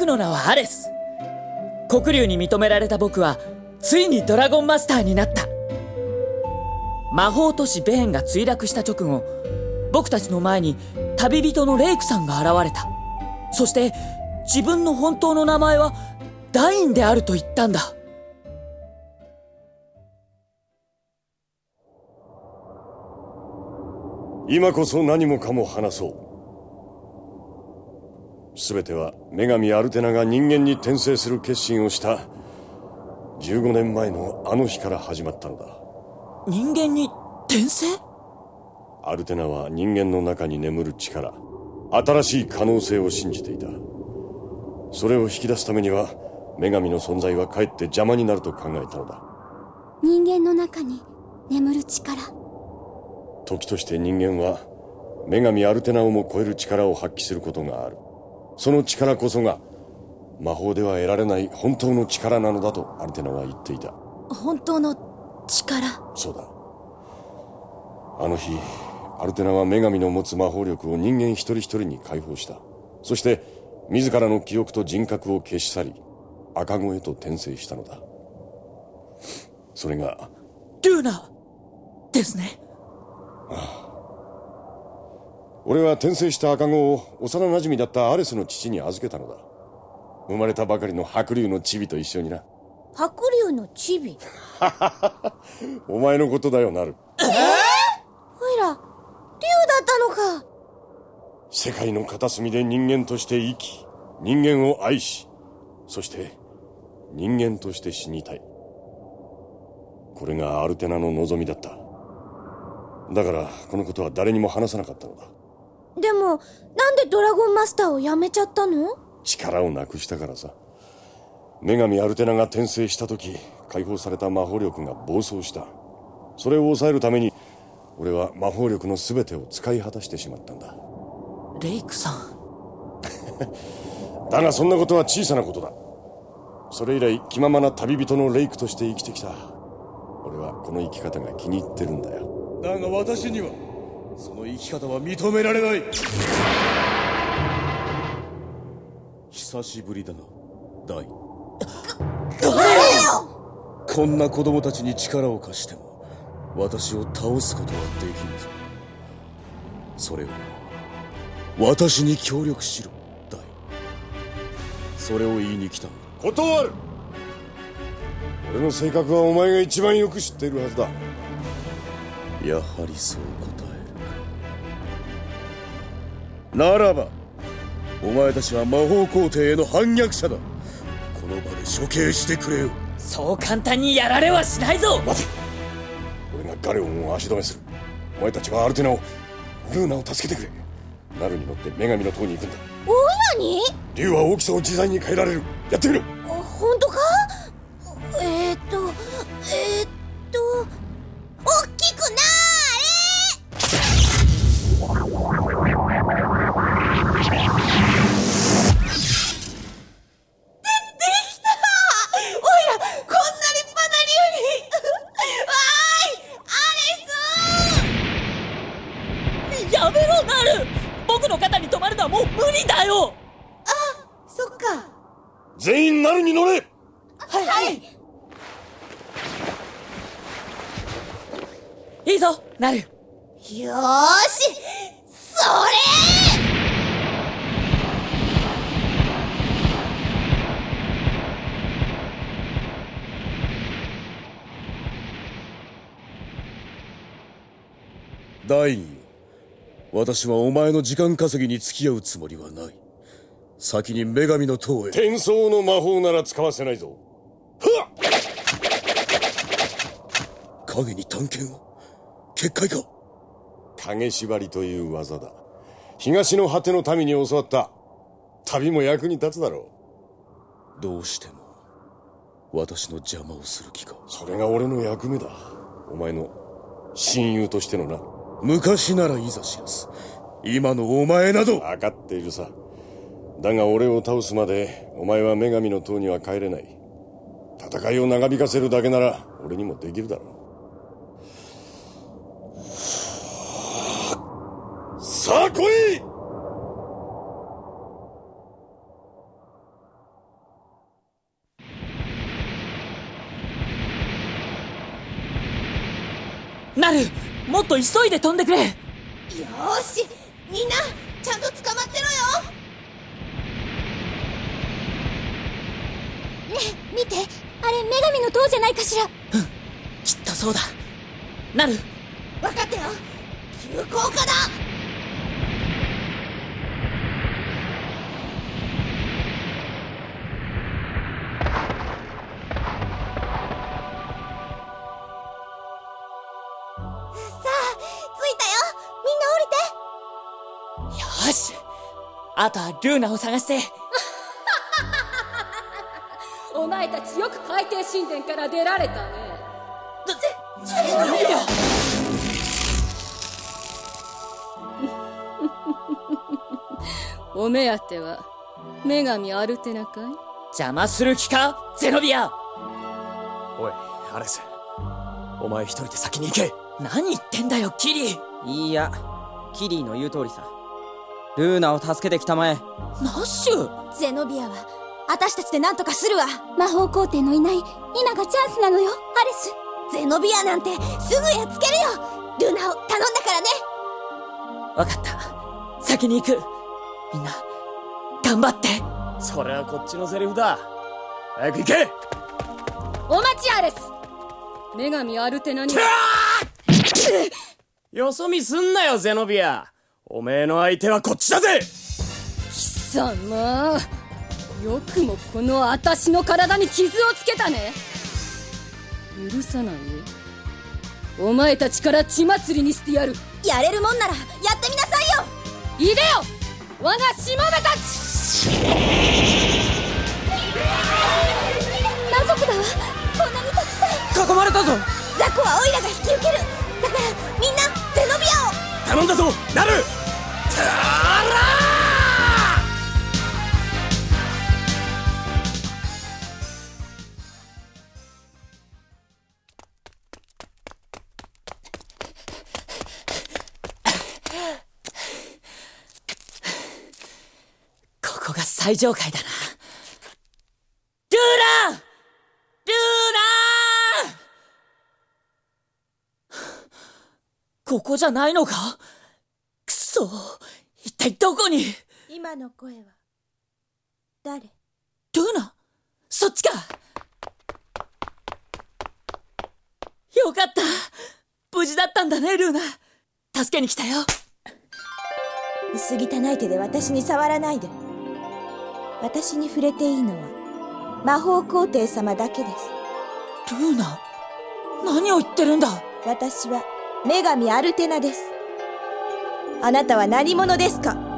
僕の名はアレス。黒竜に認められた僕はついにドラゴンマスターになった。魔法都市ベーンが墜落した直後、僕たちの前に旅人のレイクさんが現れた。そして自分の本当の名前はダインであると言ったんだ。 今こそ何もかも話そう。すべては女神アルテナが人間に転生する決心をした15年前のあの日から始まったのだ。 人間に転生？ アルテナは人間の中に眠る力、新しい可能性を信じていた。それを引き出すためには女神の存在はかえって邪魔になると考えたのだ。 人間の中に眠る力。 時として人間は女神アルテナをも超える力を発揮することがある。その力こそが魔法では得られない本当の力なのだとアルテナは言っていた。 本当の力？ そうだ。あの日アルテナは女神の持つ魔法力を人間一人一人に解放した。そして自らの記憶と人格を消し去り赤子へと転生したのだ。それがルーナですね。 ああ、俺は転生した赤子を幼馴染だったアレスの父に預けたのだ。生まれたばかりの白竜のチビと一緒にな。 白竜のチビ？ お前のことだよ、なる。 おいら、竜だったのか。 世界の片隅で人間として生き、人間を愛し、そして人間として死にたい。これがアルテナの望みだった。だからこのことは誰にも話さなかったのだ。 でもなんでドラゴンマスターをやめちゃったの？ 力をなくしたからさ。女神アルテナが転生した時、解放された魔法力が暴走した。それを抑えるために俺は魔法力の全てを使い果たしてしまったんだ。 レイクさん。 だがそんなことは小さなことだ。それ以来気ままな旅人のレイクとして生きてきた。俺はこの生き方が気に入ってるんだよ。 だが私にはその生き方は認められない。久しぶりだな、ダイ。こんな子供たちに力を貸しても私を倒すことはできんぞ。それよりも私に協力しろ、ダイ。それを言いに来たのだ。 断る。俺の性格はお前が一番よく知っているはずだ。 やはりそう答えるか。ならばお前たちは魔法皇帝への反逆者だ。この場で処刑してくれよ。 そう簡単にやられはしないぞ。 待て。俺がガレオンを足止めする。お前たちはアルテナを、ルーナを助けてくれ。ナルに乗って女神の塔に行くんだ。 おいらに？ 竜は大きさを自在に変えられる。やってみろ。 本当か？大きくなーれ。 やめろ、ナル。僕の肩に止まるのはもう無理だよ。 あ、そっか。 全員ナルに乗れ。 はい。 いいぞ、ナル。 よーし、それ。 ダインよ、私はお前の時間稼ぎに付き合うつもりはない。先に女神の塔へ。 転送の魔法なら使わせないぞ。はっ。 影に探検を。結界か。 影縛りという技だ。東の果ての民に教わった。旅も役に立つだろう。どうしても私の邪魔をする気か。 それが俺の役目だ。お前の親友としてのな。 昔ならいざ知らず、今のお前など。 分かっているさ。だが俺を倒すまでお前は女神の塔には帰れない。戦いを長引かせるだけなら俺にもできるだろう。さあ来い。 ナル、もっと急いで飛んでくれ。 よーし、みんなちゃんと捕まってろよ。ねえ見て、あれ女神の塔じゃないかしら。 きっとそうだ。ナル、 分かったよ、急降下だ。 よし、あとはルーナを探して。 お前たちよく海底神殿から出られたね。お目当ては女神アルテナかい？ 邪魔する気か、ゼノビア。 おいアレス、お前一人で先に行け。 何言ってんだよキリ。 いいや、キリーの言う通りさ。ルーナを助けてきたまえ。 ナッシュ。 ゼノビアは私たちで何とかするわ。魔法皇帝のいない今がチャンスなのよ、アレス。ゼノビアなんてすぐやっつけるよ。ルーナを頼んだからね。 わかった、先に行く。みんな頑張って。 それはこっちのセリフだ。早く行け。 お待ちアレス。女神アルテナによそ見すんなよゼノビア。おめえの相手はこっちだぜ。 貴様、よくもこの私の体に傷をつけたね。許さないよ。お前たちから血祭りにしてやる。 やれるもんならやってみなさいよ。 いでよ、我がしもべたち。 魔族だわ、こんなにたくさん。 囲まれたぞ。 ザコはオイラが引き受ける。だからみんなゼノビアを。 頼んだぞナル。 ここが最上階だな。ルーナ！ルーナ！ここじゃないのか？くそ、一体どこに？ 今の声は誰？ ルーナ？そっちか。よかった、無事だったんだねルーナ。助けに来たよ。 薄汚い手で私に触らないで。私に触れていいのは魔法皇帝様だけです。 ルーナ、何を言ってるんだ。 私は女神アルテナです。あなたは何者ですか？